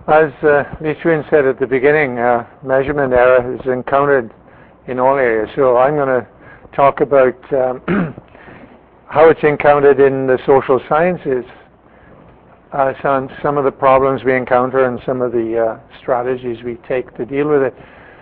As Li Chuan said at the beginning, measurement error is encountered in all areas. So I'm going to talk about how it's encountered in the social sciences, some of the problems we encounter and some of the strategies we take to deal with it.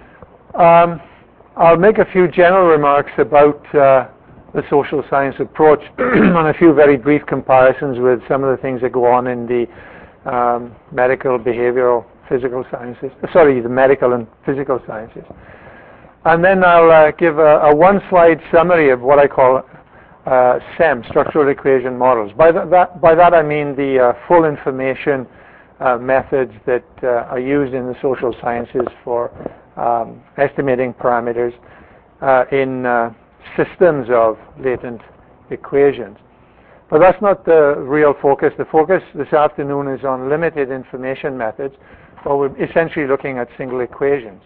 I'll make a few general remarks about the social science approach and a few very brief comparisons with some of the things that go on in the medical, behavioral, physical sciences. The medical and physical sciences. And then I'll give a one-slide summary of what I call SEM, structural equation models. By that I mean the full information methods that are used in the social sciences for estimating parameters in systems of latent equations. But that's not the real focus. The focus this afternoon is on limited information methods, where we're essentially looking at single equations.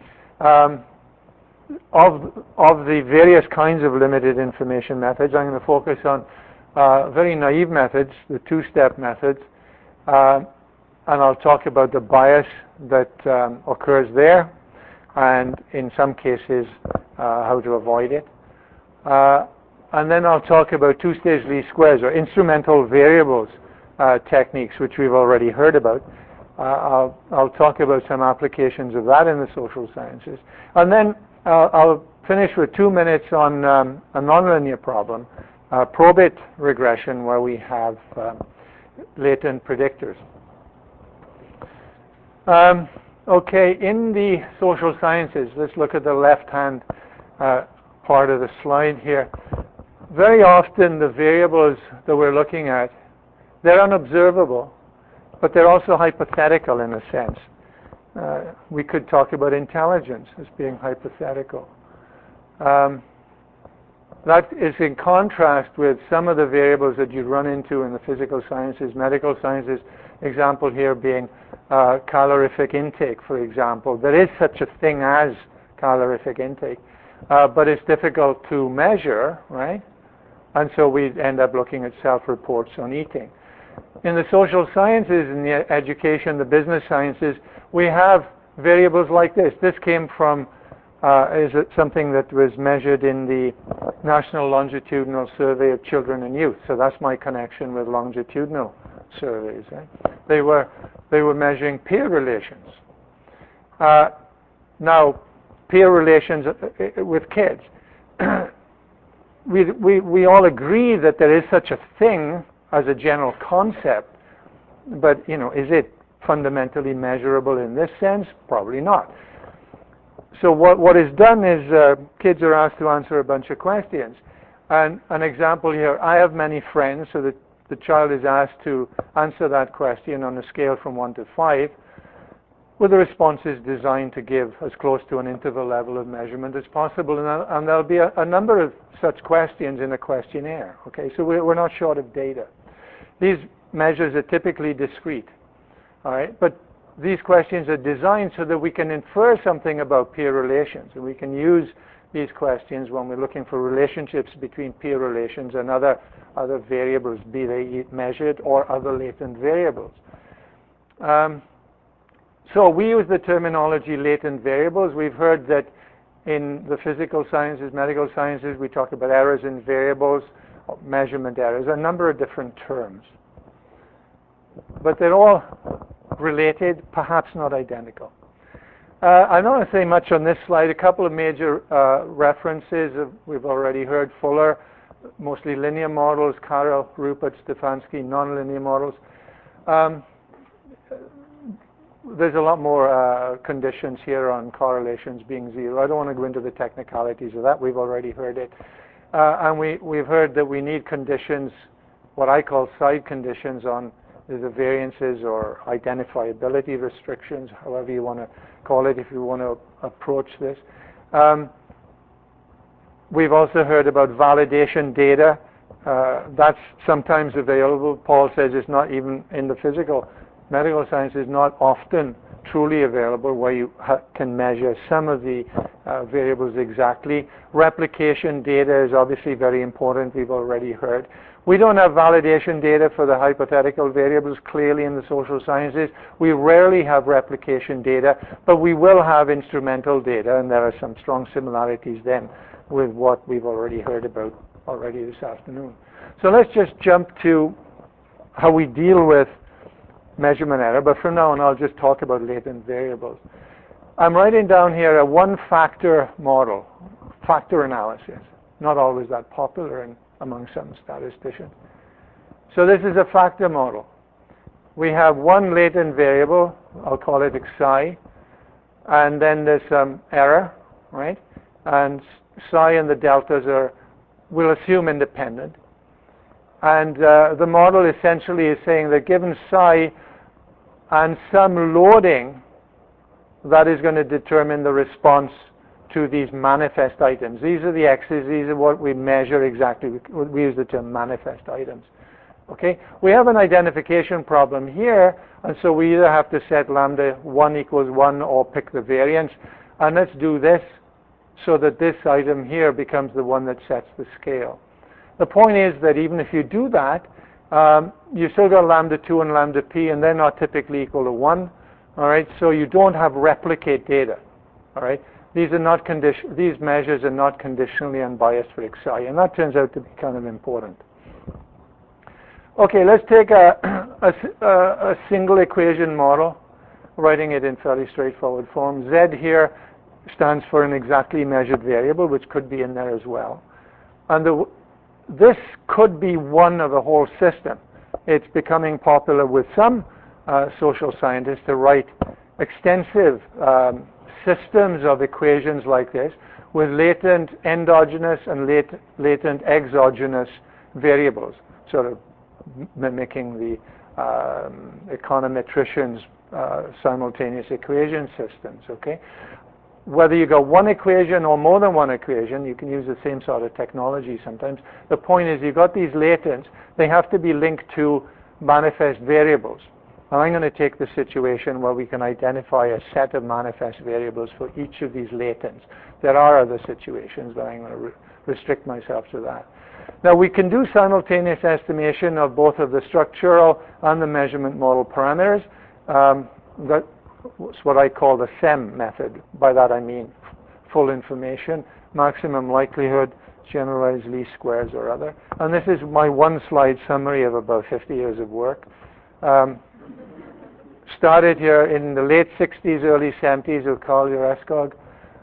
Of the various kinds of limited information methods, I'm going to focus on very naive methods, the two-step methods, and I'll talk about the bias that occurs there, and in some cases how to avoid it. And then I'll talk about two-stage least squares, or instrumental variables techniques, which we've already heard about. I'll talk about some applications of that in the social sciences. And then I'll finish with 2 minutes on a nonlinear problem, probit regression, where we have latent predictors. Okay, in the social sciences, let's look at the left-hand part of the slide here. Very often the variables that we're looking at, they're unobservable, but they're also hypothetical in a sense. We could talk about intelligence as being hypothetical. That is in contrast with some of the variables that you run into in the physical sciences, medical sciences, example here being calorific intake, for example. There is such a thing as calorific intake, but it's difficult to measure, right? And so we end up looking at self-reports on eating. In the social sciences, in the education, the business sciences, we have variables like this. This came from something that was measured in the National Longitudinal Survey of Children and Youth. So that's my connection with longitudinal surveys. Right? They were measuring peer relations. Now, peer relations with kids. We all agree that there is such a thing as a general concept, but is it fundamentally measurable in this sense? Probably not. So what is done is kids are asked to answer a bunch of questions. And an example here, I have many friends, so that the child is asked to answer that question on a scale from 1 to 5, with the responses designed to give as close to an interval level of measurement as possible. And there'll be a number of such questions in a questionnaire. Okay, so we're not short of data. These measures are typically discrete. All right, but these questions are designed so that we can infer something about peer relations, and we can use these questions when we're looking for relationships between peer relations and other variables, be they measured or other latent variables. So we use the terminology latent variables. We've heard that in the physical sciences, medical sciences, we talk about errors in variables, measurement errors, a number of different terms. But they're all related, perhaps not identical. I don't want to say much on this slide. A couple of major references. We've already heard Fuller, mostly linear models, Carroll, Rupert, Stefanski, nonlinear models. There's a lot more conditions here on correlations being zero. I don't want to go into the technicalities of that. We've already heard it. And we've heard that we need conditions, what I call side conditions on the variances or identifiability restrictions, however you want to call it, if you want to approach this. We've also heard about validation data. That's sometimes available. Paul says it's not even in the physical medical science is not often truly available, where you can measure some of the variables exactly. Replication data is obviously very important, we've already heard. We don't have validation data for the hypothetical variables clearly in the social sciences. We rarely have replication data, but we will have instrumental data, and there are some strong similarities then with what we've already heard about already this afternoon. So let's just jump to how we deal with measurement error, but from now on I'll just talk about latent variables. I'm writing down here a one-factor model, factor analysis. Not always that popular among some statisticians. So this is a factor model. We have one latent variable, I'll call it xi, and then there's some error, right? And psi and the deltas are, we'll assume, independent. And the model essentially is saying that given psi and some loading, that is going to determine the response to these manifest items. These are the x's, these are what we measure exactly. We use the term manifest items. Okay? We have an identification problem here, and so we either have to set lambda 1 equals 1 or pick the variance. And let's do this so that this item here becomes the one that sets the scale. The point is that even if you do that, you still got lambda 2 and lambda p, and they're not typically equal to 1. All right, so you don't have replicate data. All right, these measures are not conditionally unbiased for xi, and that turns out to be kind of important. Okay, let's take a single equation model, writing it in fairly straightforward form. Z here stands for an exactly measured variable, which could be in there as well. And this could be one of a whole system. It's becoming popular with some social scientists to write extensive systems of equations like this with latent endogenous and latent exogenous variables, sort of mimicking the econometricians' simultaneous equation systems, okay? Whether you got one equation or more than one equation, you can use the same sort of technology sometimes. The point is you've got these latents. They have to be linked to manifest variables. And I'm going to take the situation where we can identify a set of manifest variables for each of these latents. There are other situations, but I'm going to restrict myself to that. Now, we can do simultaneous estimation of both of the structural and the measurement model parameters. That's what I call the SEM method. By that I mean full information, maximum likelihood, generalized least squares or other. And this is my one-slide summary of about 50 years of work. Started here in the late 60s, early 70s with Carl Ureskog.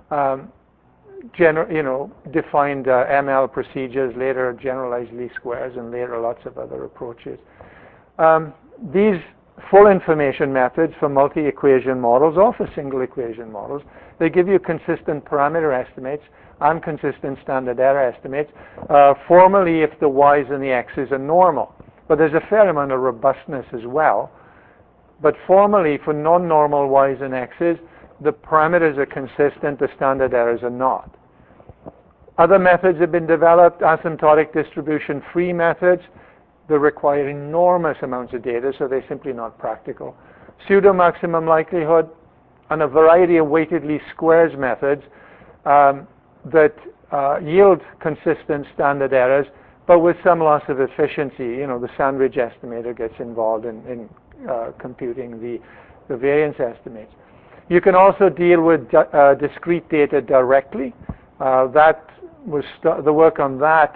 Defined ML procedures, later generalized least squares, and later lots of other approaches. These full information methods for multi-equation models or for single equation models, they give you consistent parameter estimates and consistent standard error estimates, formally if the y's and the x's are normal. But there's a fair amount of robustness as well. But formally, for non-normal y's and x's, the parameters are consistent, the standard errors are not. Other methods have been developed, asymptotic distribution-free methods. They require enormous amounts of data, so they're simply not practical. Pseudo-maximum likelihood and a variety of weighted least squares methods that yield consistent standard errors, but with some loss of efficiency. The Sandridge estimator gets involved in computing the variance estimates. You can also deal with discrete data directly. That was the work on that.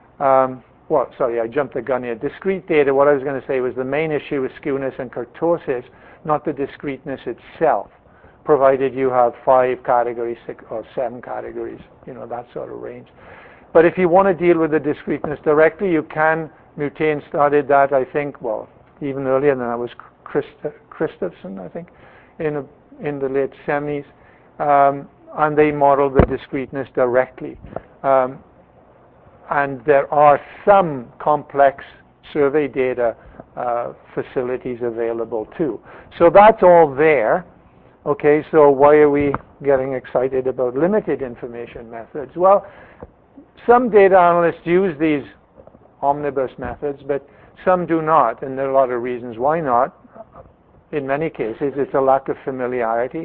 I jumped the gun here. Discrete data, what I was going to say was the main issue with skewness and kurtosis, not the discreteness itself, provided you have 5 categories, 6 or 7 categories, that sort of range. But if you want to deal with the discreteness directly, you can. Mutain started that, I think, even earlier than that was Christofson, I think, in the late 70s. And they modeled the discreteness directly. And there are some complex survey data facilities available too. So that's all there. Okay, so why are we getting excited about limited information methods? Well, some data analysts use these omnibus methods, but some do not, and there are a lot of reasons why not. in many cases, it's a lack of familiarity.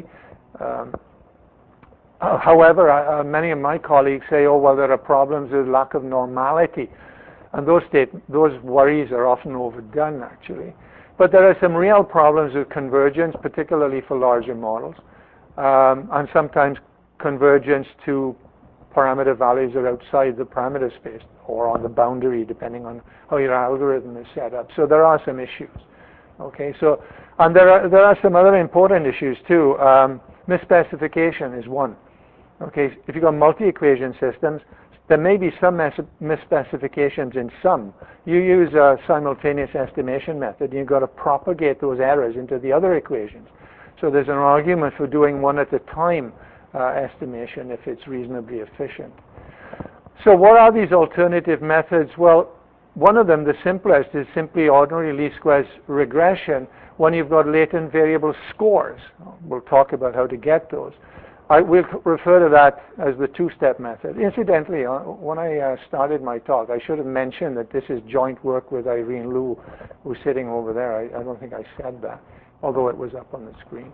However, many of my colleagues say, oh, well, there are problems with lack of normality. And those worries are often overdone, actually. But there are some real problems with convergence, particularly for larger models, and sometimes convergence to parameter values that are outside the parameter space or on the boundary, depending on how your algorithm is set up. So there are some issues. Okay, so and there are some other important issues too. Misspecification is one. Okay, if you've got multi-equation systems, there may be some misspecifications in some. You use a simultaneous estimation method, and you've got to propagate those errors into the other equations. So there's an argument for doing one at a time estimation if it's reasonably efficient. So what are these alternative methods? Well, one of them, the simplest, is simply ordinary least squares regression when you've got latent variable scores. We'll talk about how to get those. I will refer to that as the two-step method. Incidentally, when I started my talk, I should have mentioned that this is joint work with Irene Liu, who's sitting over there. I don't think I said that, although it was up on the screen.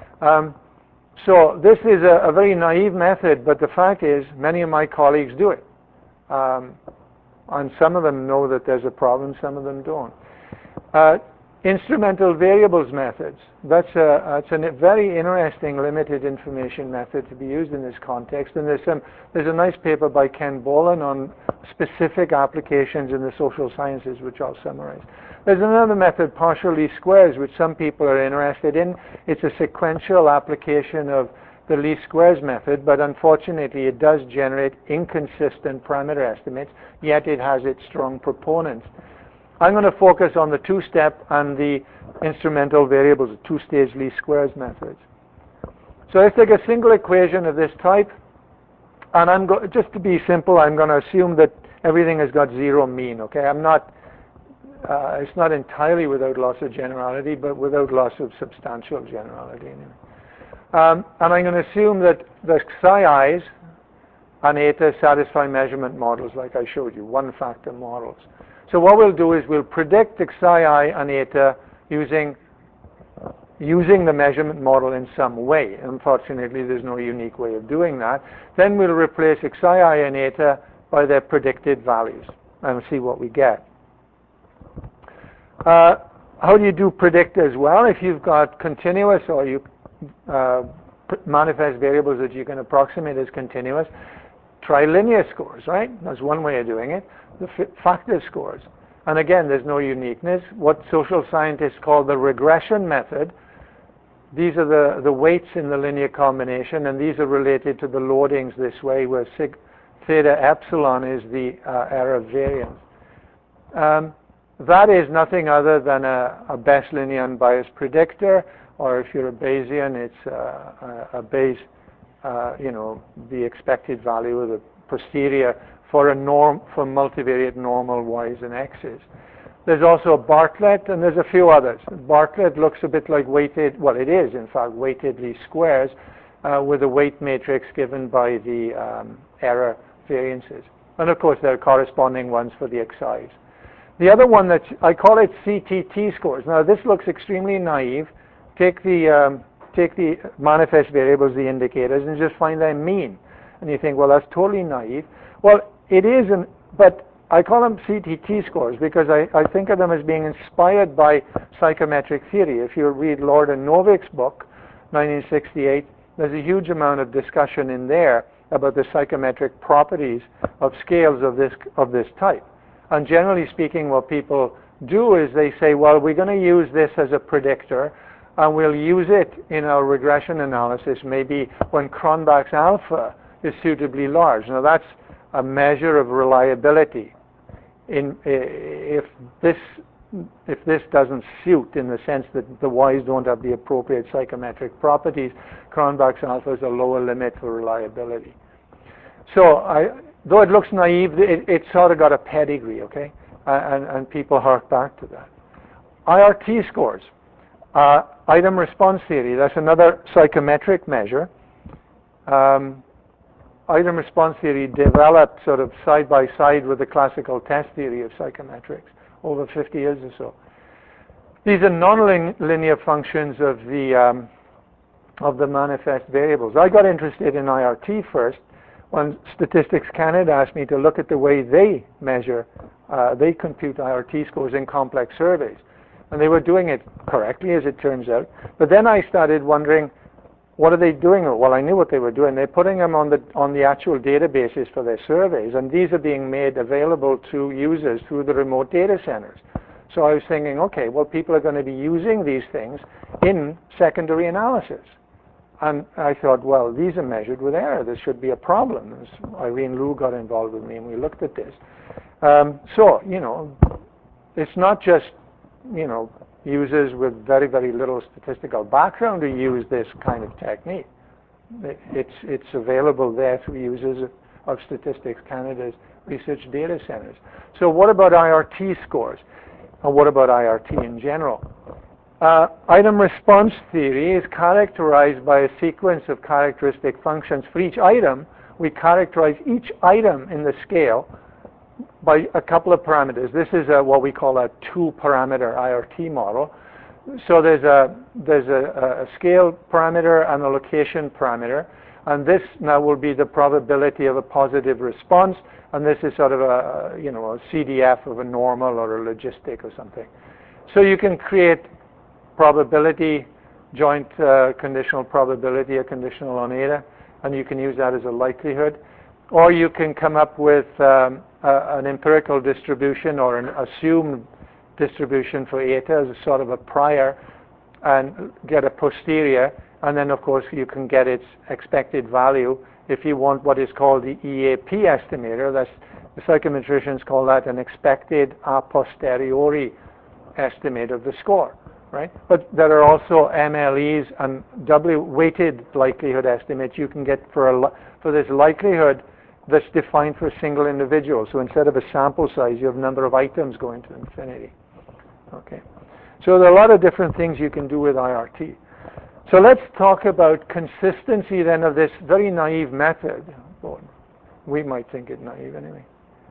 So this is a very naive method, but the fact is many of my colleagues do it. And some of them know that there's a problem, some of them don't. Instrumental variables methods. That's a very interesting limited information method to be used in this context. And there's a nice paper by Ken Boland on specific applications in the social sciences, which I'll summarize. There's another method, partial least squares, which some people are interested in. It's a sequential application of the least squares method, but unfortunately it does generate inconsistent parameter estimates, yet it has its strong proponents. I'm going to focus on the two-step and the instrumental variables, the two-stage least squares methods. So let's take a single equation of this type, and just to be simple, I'm going to assume that everything has got zero mean. Okay, it's not entirely without loss of generality, but without loss of substantial generality anyway. And I'm going to assume that the psi i's and eta satisfy measurement models, like I showed you, one-factor models. So what we'll do is we'll predict the psi I and eta using the measurement model in some way. Unfortunately, there's no unique way of doing that. Then we'll replace psi I and eta by their predicted values and see what we get. How do you do predict as well? If you've got continuous or you manifest variables that you can approximate as continuous, try linear scores, right? That's one way of doing it. The factor scores. And again, there's no uniqueness. What social scientists call the regression method, these are the weights in the linear combination, and these are related to the loadings this way, where theta epsilon is the error variance. That is nothing other than a Best linear unbiased predictor, or if you're a Bayesian, it's a Bayes, the expected value of the posterior for a norm, for multivariate normal y's and x's. There's also Bartlett, and there's a few others. Bartlett looks a bit like weighted, well, it is, in fact, weighted least squares with a weight matrix given by the error variances. And of course, there are corresponding ones for the xi's. The other one I call it CTT scores. Now, this looks extremely naive. Take the manifest variables, the indicators, and just find their mean. And you think, well, that's totally naive. Well, it isn't, but I call them CTT scores because I think of them as being inspired by psychometric theory. If you read Lord and Novick's book, 1968, there's a huge amount of discussion in there about the psychometric properties of scales of this type. And generally speaking, what people do is they say, well, we're going to use this as a predictor, and we'll use it in our regression analysis maybe when Cronbach's alpha is suitably large. Now, that's a measure of reliability. If this doesn't suit in the sense that the y's don't have the appropriate psychometric properties, Cronbach's alpha is a lower limit for reliability. So though it looks naive, it's sort of got a pedigree, okay? And people hark back to that. IRT scores, item response theory, that's another psychometric measure. Item response theory developed sort of side by side with the classical test theory of psychometrics over 50 years or so. These are non-linear functions of the manifest variables. I got interested in IRT first when Statistics Canada asked me to look at the way they measure, they compute IRT scores in complex surveys. And they were doing it correctly, as it turns out. But then I started wondering, what are they doing? Well, I knew what they were doing. They're putting them on the actual databases for their surveys, and these are being made available to users through the remote data centers. So I was thinking, okay, well, people are going to be using these things in secondary analysis. And I thought, well, these are measured with error. This should be a problem. Irene Liu got involved with me, and we looked at this. So, it's not just, users with very, very little statistical background who use this kind of technique. It's available there through users of Statistics Canada's research data centers. So what about IRT scores? And what about IRT in general? Item response theory is characterized by a sequence of characteristic functions. For each item, we characterize each item in the scale by a couple of parameters. This is what we call a two-parameter IRT model. So there's a scale parameter and a location parameter, and this now will be the probability of a positive response, and this is sort of a CDF of a normal or a logistic or something. So you can create probability, joint conditional probability, a conditional on eta, and you can use that as a likelihood. Or you can come up with an empirical distribution or an assumed distribution for eta as a sort of a prior and get a posterior, and then of course you can get its expected value if you want what is called the EAP estimator. That's the psychometricians call that an expected a posteriori estimate of the score, right? But there are also MLEs and doubly weighted likelihood estimates you can get for this likelihood that's defined for a single individual. So instead of a sample size, you have a number of items going to infinity. Okay. So there are a lot of different things you can do with IRT. So let's talk about consistency then of this very naive method. Well, we might think it naive anyway.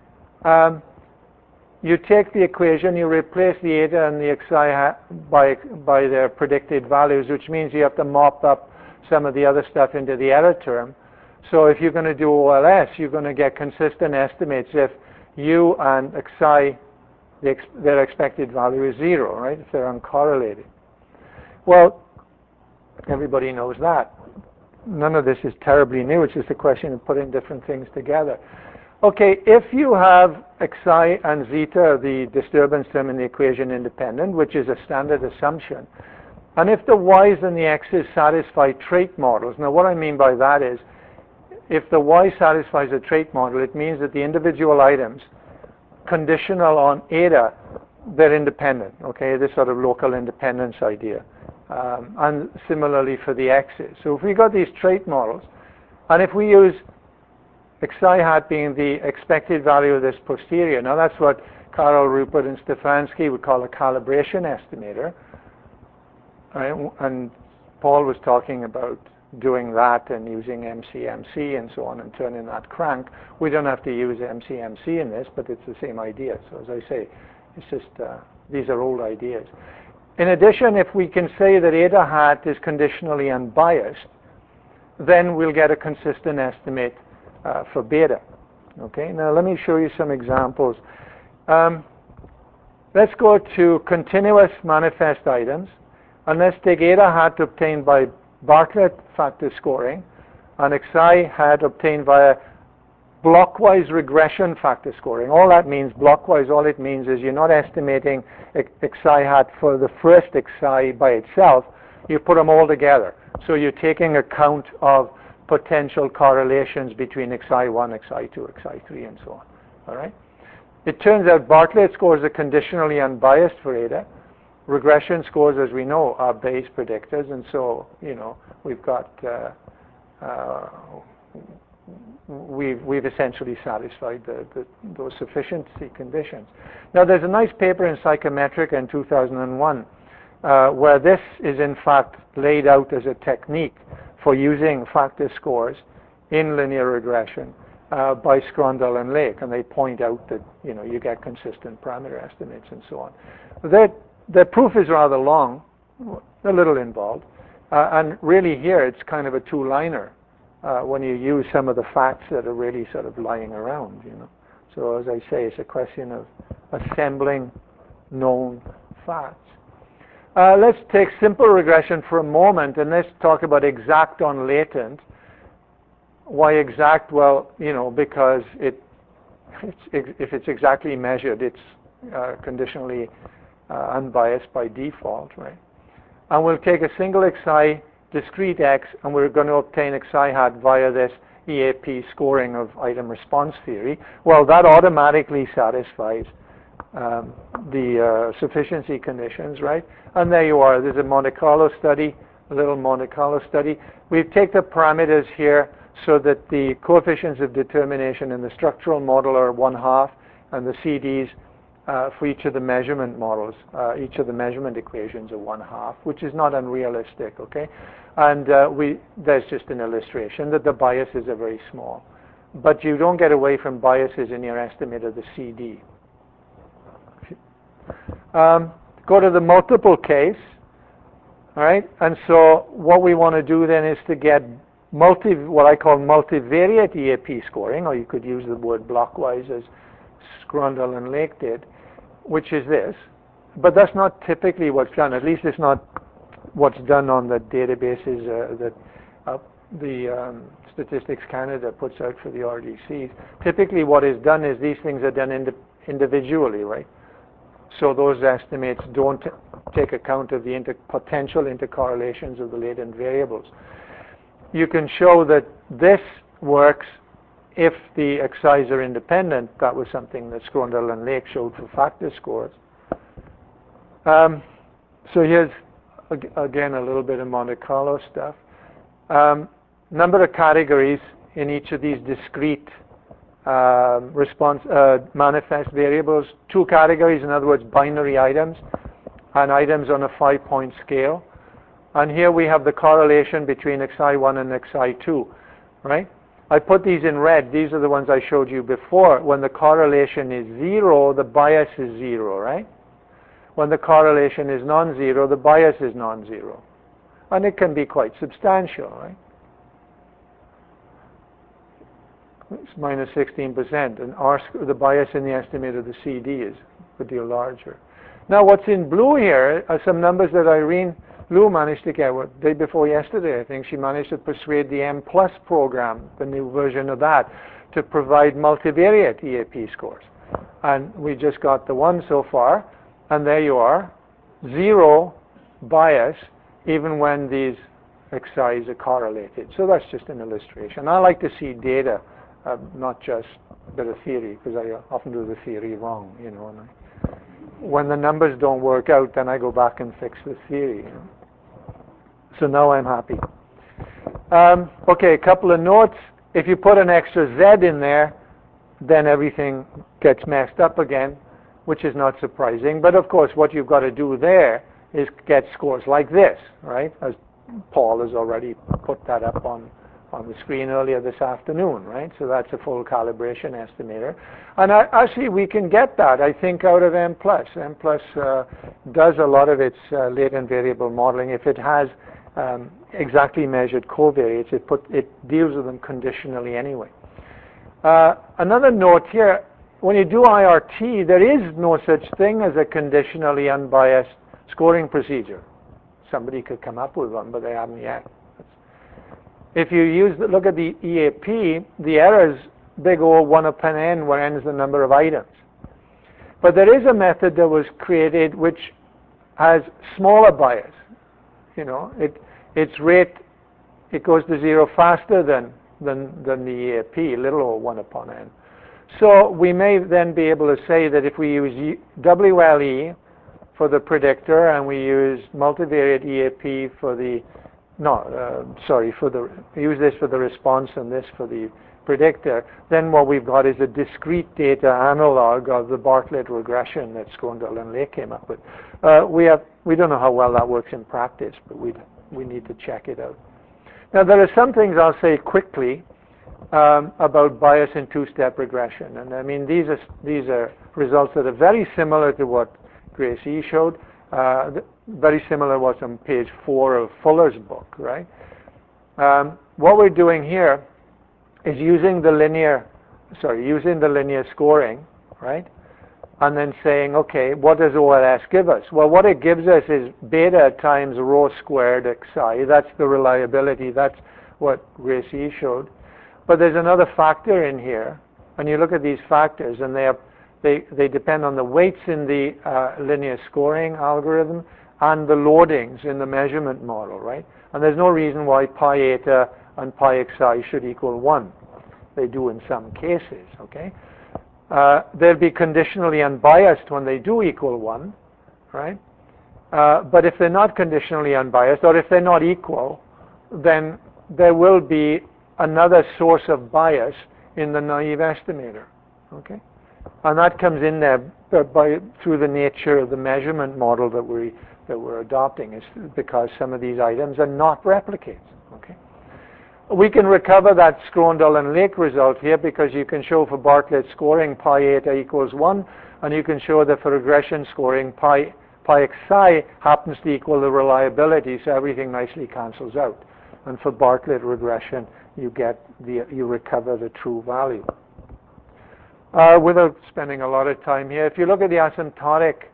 You take the equation, you replace the eta and the xi by their predicted values, which means you have to mop up some of the other stuff into the error term. So if you're going to do OLS, you're going to get consistent estimates if U and xi, their expected value is 0, right? If they're uncorrelated. Well, everybody knows that. None of this is terribly new. It's just a question of putting different things together. Okay, if you have xi and zeta, the disturbance term in the equation, independent, which is a standard assumption, and if the y's and the x's satisfy trait models, now what I mean by that is, if the y satisfies a trait model, it means that the individual items, conditional on eta, they're independent, okay, this sort of local independence idea. And similarly for the x's. So if we got these trait models, and if we use xi hat being the expected value of this posterior, now that's what Karol, Rupert, and Stefanski would call a calibration estimator. Right? And Paul was talking about doing that and using MCMC and so on and turning that crank. We don't have to use MCMC in this, but it's the same idea. So as I say, it's just, these are old ideas. In addition, if we can say that eta hat is conditionally unbiased, then we'll get a consistent estimate for beta. Okay, now let me show you some examples. Let's go to continuous manifest items, and let's take eta hat obtained by Bartlett factor scoring and xi hat obtained via blockwise regression factor scoring. All that means, blockwise, all it means is you're not estimating xi hat for the first xi by itself, you put them all together. So you're taking account of potential correlations between xi1, xi2, xi3, and so on. All right? It turns out Bartlett scores are conditionally unbiased for eta. Regression scores, as we know, are Bayes predictors, and so, we've got, we've essentially satisfied those sufficiency conditions. Now, there's a nice paper in Psychometrica in 2001 where this is in fact laid out as a technique for using factor scores in linear regression by Scrondell and Lake, and they point out that you get consistent parameter estimates and so on. the proof is rather long, a little involved, and really here it's kind of a two-liner when you use some of the facts that are really sort of lying around, you know. So as I say, it's a question of assembling known facts. Let's take simple regression for a moment, and let's talk about exact on latent. Why exact? Well, you know, because if it's exactly measured, it's conditionally unbiased by default, right? And we'll take a single xi discrete x, and we're going to obtain xi hat via this EAP scoring of item response theory. Well, that automatically satisfies the sufficiency conditions, right? And there you are. There's a Monte Carlo study, a little Monte Carlo study. We take the parameters here so that the coefficients of determination in the structural model are 1/2, and the CDs for each of the measurement models, each of the measurement equations are 1/2, which is not unrealistic, okay? And there's just an illustration that the biases are very small. But you don't get away from biases in your estimate of the CD. Go to the multiple case, all right? And so what we want to do then is to get what I call multivariate EAP scoring, or you could use the word blockwise as Scrondell and Lake did, which is this. But that's not typically what's done. At least it's not what's done on the databases that the Statistics Canada puts out for the RDCs. Typically what is done is these things are done individually, right? So those estimates don't take account of the potential intercorrelations of the latent variables. You can show that this works if the xi's are independent. That was something that Scrondell and Lake showed for factor scores. So here's, again, a little bit of Monte Carlo stuff. Number of categories in each of these discrete manifest variables. 2 categories, in other words, binary items, and items on a 5-point scale. And here we have the correlation between xi1 and xi2, right? I put these in red. These are the ones I showed you before. When the correlation is 0, the bias is 0, right? When the correlation is non-zero, the bias is non-zero. And it can be quite substantial, right? It's minus 16%, and the bias in the estimate of the CD is a deal larger. Now, what's in blue here are some numbers that Irene Liu managed to get, day before yesterday, I think. She managed to persuade the M+ program, the new version of that, to provide multivariate EAP scores. And we just got the one so far, and there you are, 0 bias, even when these xi's are correlated. So that's just an illustration. I like to see data, not just a bit of theory, because I often do the theory wrong, you know. And when the numbers don't work out, then I go back and fix the theory, you know. So now I'm happy. Okay, a couple of notes. If you put an extra Z in there, then everything gets messed up again, which is not surprising. But of course, what you've got to do there is get scores like this, right? As Paul has already put that up on the screen earlier this afternoon, right? So that's a full calibration estimator. And actually, we can get that, I think, out of M+. M+ does a lot of its latent variable modeling. If it has exactly measured covariates, it deals with them conditionally anyway. Another note here, when you do IRT, there is no such thing as a conditionally unbiased scoring procedure. Somebody could come up with one, but they haven't yet. If you look at the EAP, the errors, big O 1 upon n, where n is the number of items. But there is a method that was created which has smaller bias. You know, its rate, it goes to 0 faster than the EAP, little O 1 upon n. So we may then be able to say that if we use WLE for the predictor and we use multivariate EAP for the use this for the response and this for the predictor, then what we've got is a discrete data analog of the Bartlett regression that Scrondell and Lake came up with. We don't know how well that works in practice, but we need to check it out. Now, there are some things I'll say quickly about bias in two-step regression, and I mean these are results that are very similar to what Grace E showed. Very similar what's on page 4 of Fuller's book, right? What we're doing here is using the linear scoring, right? And then saying, okay, what does OLS give us? Well, what it gives us is beta times rho squared xi. That's the reliability. That's what Grace E showed. But there's another factor in here, and you look at these factors, and they depend on the weights in the linear scoring algorithm and the loadings in the measurement model, right? And there's no reason why pi eta and pi xi should equal 1. They do in some cases, okay? They'll be conditionally unbiased when they do equal 1, right? But if they're not conditionally unbiased, or if they're not equal, then there will be another source of bias in the naive estimator, okay? And that comes in there through the nature of the measurement model that we're adopting. It's because some of these items are not replicates, okay? We can recover that Schrondel and Lake result here because you can show for Bartlett scoring pi eta equals 1, and you can show that for regression scoring pi xi happens to equal the reliability, so everything nicely cancels out. And for Bartlett regression, you recover the true value. Without spending a lot of time here, if you look at the asymptotic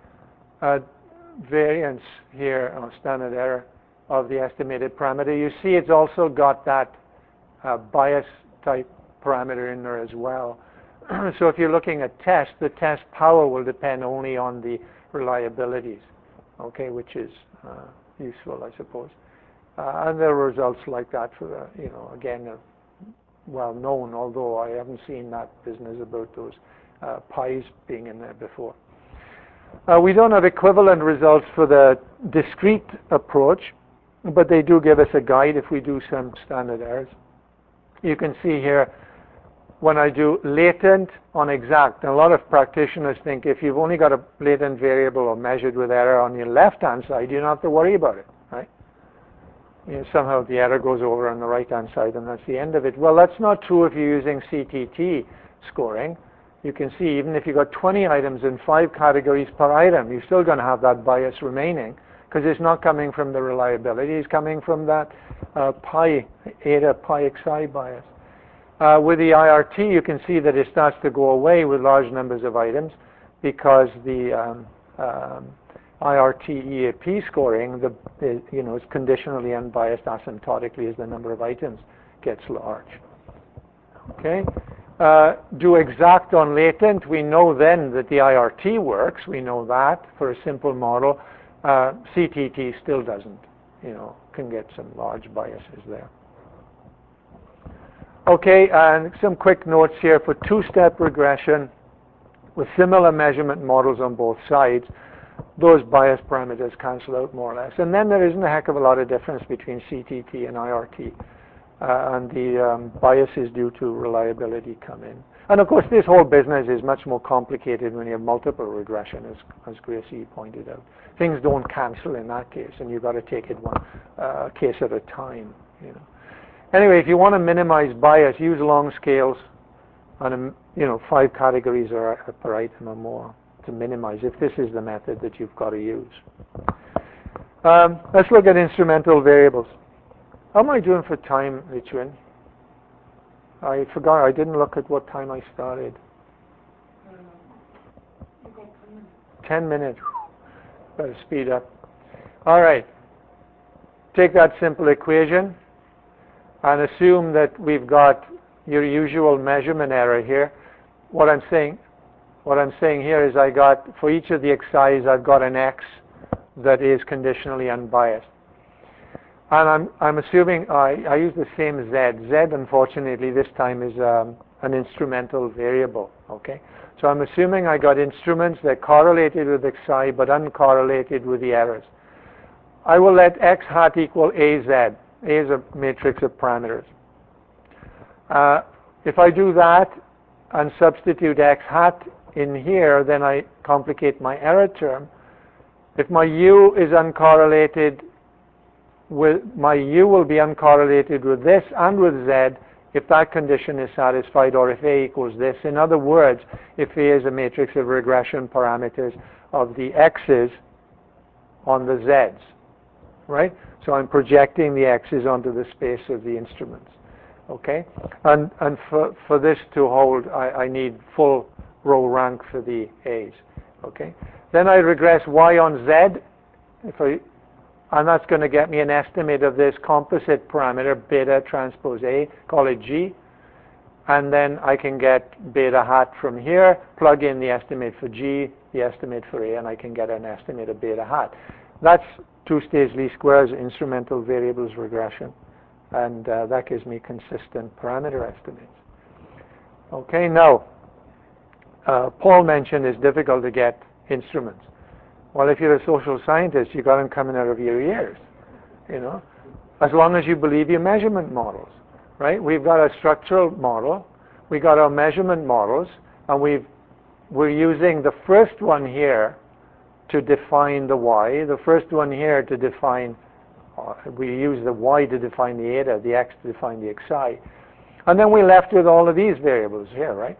variance here, or standard error of the estimated parameter, you see it's also got that bias type parameter in there as well. So if you're looking at test, the test power will depend only on the reliabilities, okay, which is useful, I suppose. And there are results like that for the, again, well known, although I haven't seen that business about those pi's being in there before. We don't have equivalent results for the discrete approach, but they do give us a guide if we do some standard errors. You can see here when I do latent on exact, and a lot of practitioners think if you've only got a latent variable or measured with error on your left-hand side, you don't have to worry about it, right? Somehow the error goes over on the right-hand side, and that's the end of it. Well, that's not true if you're using CTT scoring. You can see even if you've got 20 items in 5 categories per item, you're still going to have that bias remaining because it's not coming from the reliability. It's coming from that pi eta, pi xi bias. With the IRT, you can see that it starts to go away with large numbers of items because the IRT EAP scoring, is conditionally unbiased asymptotically as the number of items gets large. Okay. Do exact on latent. We know then that the IRT works. We know that for a simple model. CTT still doesn't. Can get some large biases there. Okay, and some quick notes here for two-step regression with similar measurement models on both sides. Those bias parameters cancel out more or less. And then there isn't a heck of a lot of difference between CTT and IRT. And the biases due to reliability come in. And of course, this whole business is much more complicated when you have multiple regression, as Grace E pointed out. Things don't cancel in that case, and you've got to take it one case at a time. Anyway, if you want to minimize bias, use long scales on 5 categories per item or more to minimize, if this is the method that you've got to use. Let's look at instrumental variables. How am I doing for time, Richwin? I forgot. I didn't look at what time I started. You got 10 minutes. 10 minutes. Better speed up. All right. Take that simple equation and assume that we've got your usual measurement error here. What I'm saying here is for each of the xi's, I've got an x that is conditionally unbiased. And I'm assuming I use the same z. Z, unfortunately, this time is an instrumental variable. Okay, so I'm assuming I got instruments that correlated with xi but uncorrelated with the errors. I will let x hat equal az. A is a matrix of parameters. If I do that and substitute x hat in here, then I complicate my error term. If my u is uncorrelated, my u will be uncorrelated with this and with z if that condition is satisfied, or if A equals this. In other words, if A is a matrix of regression parameters of the x's on the z's, right? So I'm projecting the x's onto the space of the instruments, okay? And for this to hold, I need full row rank for the a's, okay? Then I regress y on z, and that's going to get me an estimate of this composite parameter, beta transpose A, call it G. And then I can get beta hat from here, plug in the estimate for G, the estimate for A, and I can get an estimate of beta hat. That's two-stage least squares instrumental variables regression. And that gives me consistent parameter estimates. Okay, now, Paul mentioned it's difficult to get instruments. Well, if you're a social scientist, you've got them coming out of your ears, you know, as long as you believe your measurement models. Right? We've got a structural model, we got our measurement models, and we're using the first one here to define the y, the first one here to define, we use the y to define the eta, the x to define the xi, and then we're left with all of these variables here, right?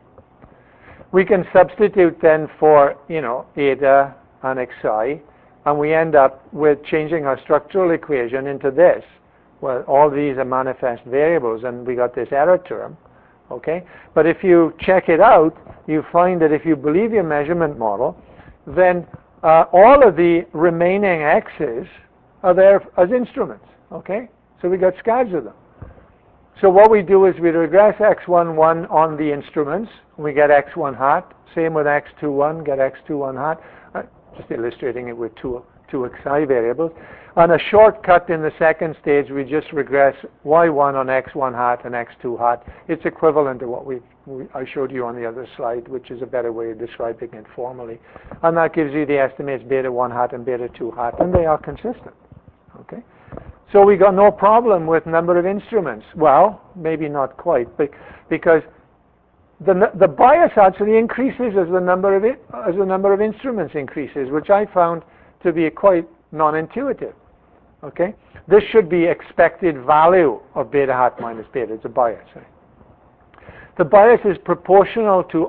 We can substitute then for, you know, eta and xi, and we end up with changing our structural equation into this. Well, all these are manifest variables, and we got this error term, okay? But if you check it out, you find that if you believe your measurement model, then all of the remaining x's are there as instruments, okay? So we got scads of them. So what we do is we regress x11 on the instruments, we get x1 hat. Same with x21, get x21 hat. Just illustrating it with two xi variables. On a shortcut in the second stage, we just regress y1 on x1 hat and x2 hat. It's equivalent to what I showed you on the other slide, which is a better way of describing it formally. And that gives you the estimates beta 1 hat and beta 2 hat, and they are consistent. Okay? So we got no problem with number of instruments. Well, maybe not quite, but because the bias actually increases as the number of instruments increases, which I found to be quite non-intuitive. Okay? This should be expected value of beta hat minus beta. It's a bias. Right? The bias is proportional to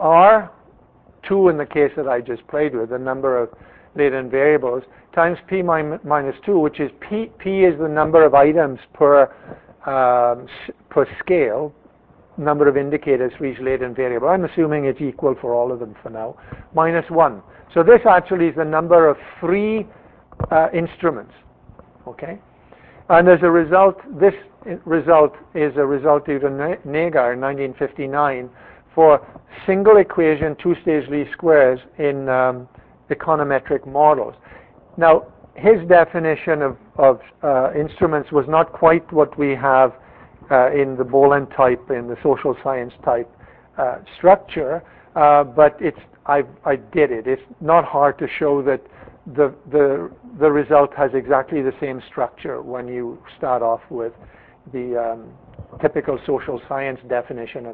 R2 in the case that I just played with, the number of latent variables, times P minus 2, which is P is the number of items per scale, number of indicators for each latent variable. I'm assuming it's equal for all of them for now, minus 1. So this actually is the number of free instruments. Okay? And as a result, this result is a result due to Nagar in 1959 for single equation two-stage least squares in econometric models. Now, his definition of instruments was not quite what we have in the Boland type, in the social science type structure, but I did it. It's not hard to show that the result has exactly the same structure when you start off with the typical social science definition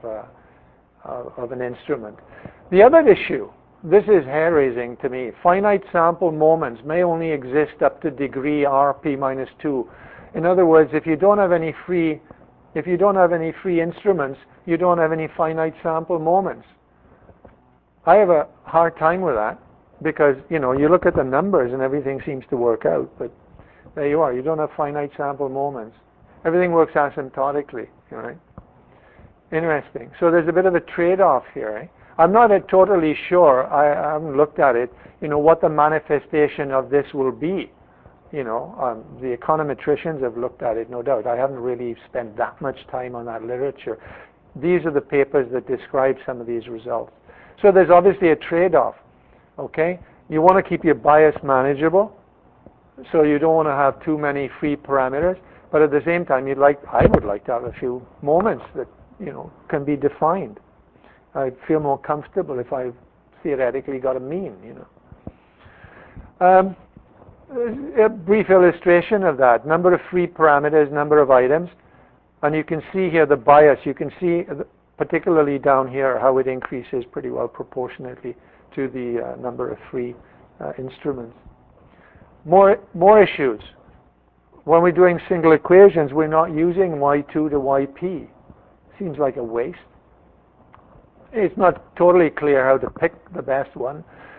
of an instrument. The other issue, this is hair-raising to me. Finite sample moments may only exist up to degree Rp minus 2. In other words, if you don't have any free instruments, you don't have any finite sample moments. I have a hard time with that because, you know, you look at the numbers and everything seems to work out, but there you are. You don't have finite sample moments. Everything works asymptotically, right? Interesting. So there's a bit of a trade-off here, right? I'm not totally sure, I haven't looked at it, you know, what the manifestation of this will be. You know, the econometricians have looked at it, no doubt. I haven't really spent that much time on that literature. These are the papers that describe some of these results. So there's obviously a trade-off, okay? You want to keep your bias manageable, so you don't want to have too many free parameters, but at the same time, I would like to have a few moments that, you know, can be defined. I'd feel more comfortable if I theoretically got a mean, you know. A brief illustration of that. Number of free parameters, number of items. And you can see here the bias. You can see, particularly down here, how it increases pretty well proportionately to the number of free instruments. More issues. When we're doing single equations, we're not using y2 to yp. Seems like a waste. It's not totally clear how to pick the best one.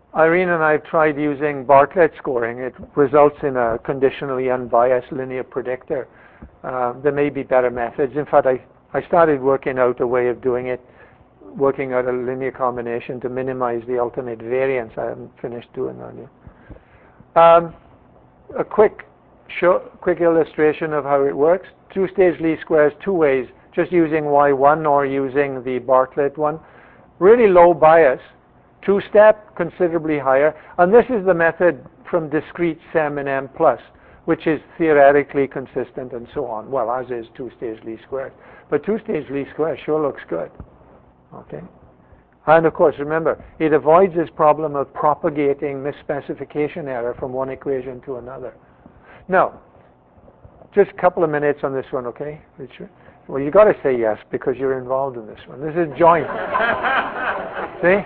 Irene and I have tried using Bartlett scoring. It results in a conditionally unbiased linear predictor. There may be better methods. In fact, I started working out a way of doing it, working out a linear combination to minimize the ultimate variance. I haven't finished doing that yet. A quick illustration of how it works. Two-stage least squares, two ways, just using Y1 or using the Bartlett one. Really low bias, two-step, considerably higher. And this is the method from discrete SEM and M+, which is theoretically consistent and so on. Well, as is two-stage least squares. But two-stage least squares sure looks good. Okay? And of course, remember, it avoids this problem of propagating misspecification error from one equation to another. Now, just a couple of minutes on this one, okay, Richard? Well, you got to say yes because you're involved in this one. This is joint. See?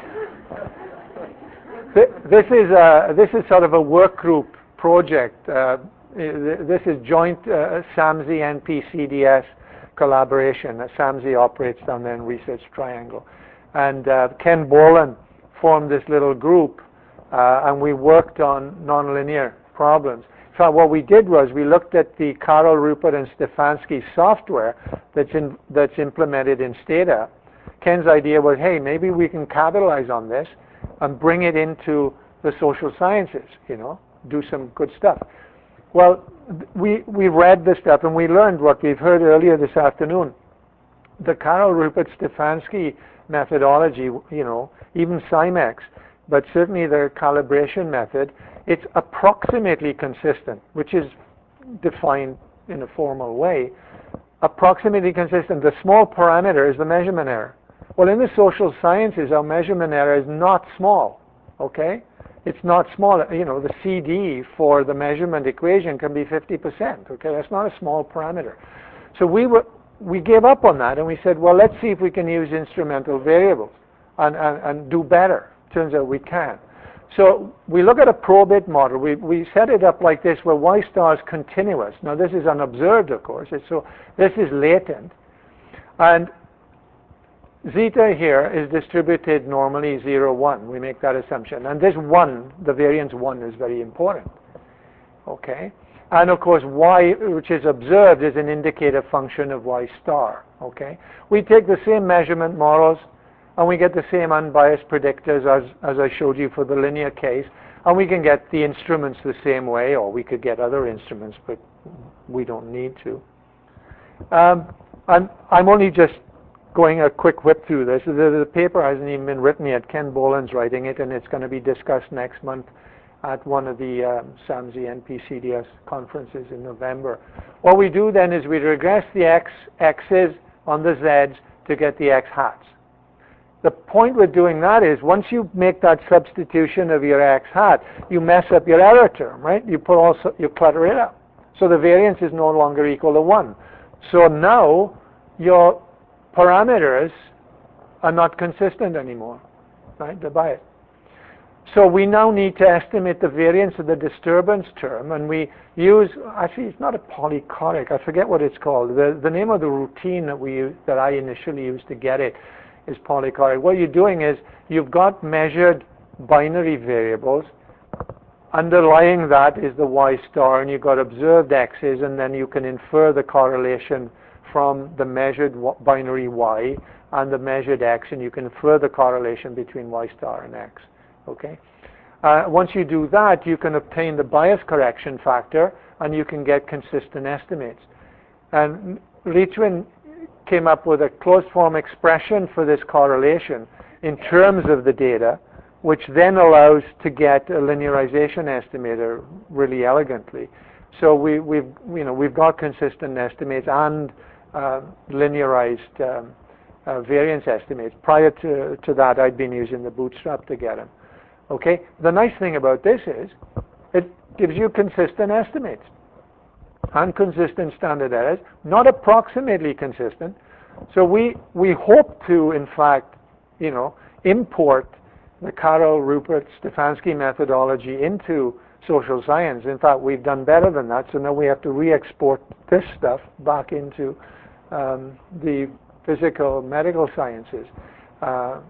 This is sort of a work group project. This is joint SAMSI NP CDS collaboration. SAMSI operates down there in Research Triangle. And Ken Boland formed this little group, and we worked on nonlinear problems. So what we did was we looked at the Karel, Rupert, and Stefanski software that's implemented in Stata. Ken's idea was, hey, maybe we can capitalize on this and bring it into the social sciences, you know, do some good stuff. Well, we read this stuff and we learned what we've heard earlier this afternoon. The Karel, Rupert, Stefanski methodology, you know, even SIMEX, but certainly the calibration method, it's approximately consistent, which is defined in a formal way. Approximately consistent. The small parameter is the measurement error. Well, in the social sciences, our measurement error is not small, okay? It's not small. You know, the CD for the measurement equation can be 50%, okay? That's not a small parameter. So we gave up on that and we said, well, let's see if we can use instrumental variables and do better. Turns out we can. So we look at a probit model. We set it up like this where Y star is continuous. Now this is unobserved, of course. So this is latent. And zeta here is distributed normally 0, 1. We make that assumption. And this 1, the variance 1, is very important. Okay? And of course, Y, which is observed, is an indicator function of Y star. Okay? We take the same measurement models, and we get the same unbiased predictors as I showed you for the linear case. And we can get the instruments the same way, or we could get other instruments, but we don't need to. I'm only just going a quick whip through this. The paper hasn't even been written yet. Ken Boland's writing it, and it's going to be discussed next month at one of the SAMSI NP-CDS conferences in November. What we do then is we regress the x's on the z's to get the x hats. The point with doing that is once you make that substitution of your x hat, you mess up your error term, right? You clutter it up. So the variance is no longer equal to 1. So now your parameters are not consistent anymore, right? They're biased. So we now need to estimate the variance of the disturbance term, and we use, actually it's not a polychoric, I forget what it's called. The name of the routine that I initially used to get it is polychoric. What you're doing is you've got measured binary variables. Underlying that is the Y star, and you've got observed x's, and then you can infer the correlation from the measured binary Y and the measured x, and you can infer the correlation between Y star and x. Okay. Once you do that, you can obtain the bias correction factor, and you can get consistent estimates. And Lietwin came up with a closed form expression for this correlation in terms of the data, which then allows to get a linearization estimator really elegantly. So we've got consistent estimates and linearized variance estimates. Prior to that, I'd been using the Bootstrap to get them. Okay. The nice thing about this is it gives you consistent estimates and consistent standard errors, not approximately consistent. So we hope to, in fact, import the Karel, Rupert, Stefanski methodology into social science. In fact, we've done better than that, so now we have to re-export this stuff back into the physical medical sciences.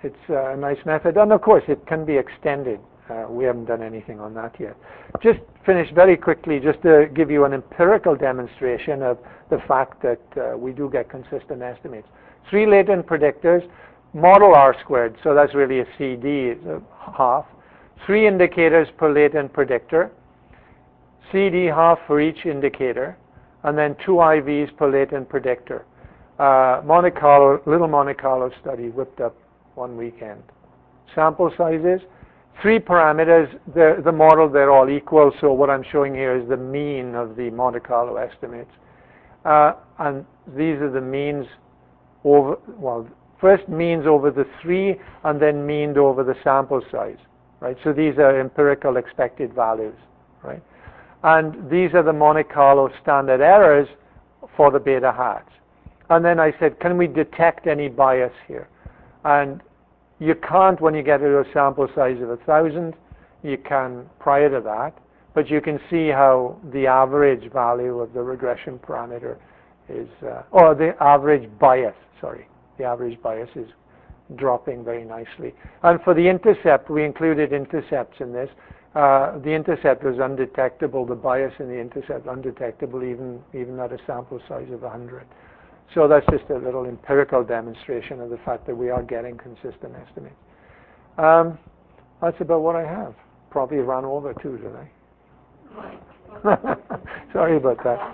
it's a nice method. And of course, it can be extended. We haven't done anything on that yet. Just finish very quickly, just to give you an empirical demonstration of the fact that we do get consistent estimates. 3 latent predictors, model R squared, so that's really a CD, it's a half. 3 indicators per latent predictor, CD half for each indicator, and then 2 IVs per latent predictor. Little Monte Carlo study whipped up one weekend. Sample sizes, 3 parameters, the model, they're all equal, so what I'm showing here is the mean of the Monte Carlo estimates. And these are the means over, well, first means over the 3, and then meaned over the sample size, right? So these are empirical expected values, right? And these are the Monte Carlo standard errors for the beta hats. And then I said, can we detect any bias here? And you can't when you get to a sample size of 1,000. You can prior to that. But you can see how the average value of the regression parameter is, or the average bias, sorry. The average bias is dropping very nicely. And for the intercept, we included intercepts in this. The intercept was undetectable, the bias in the intercept undetectable even at a sample size of 100. So that's just a little empirical demonstration of the fact that we are getting consistent estimates. That's about what I have. Probably ran over too, did I? Sorry about that.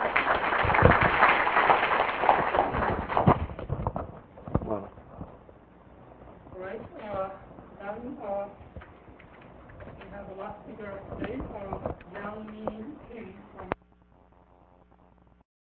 Well. Right. Then we have the last figure of today. Yang mean Kim from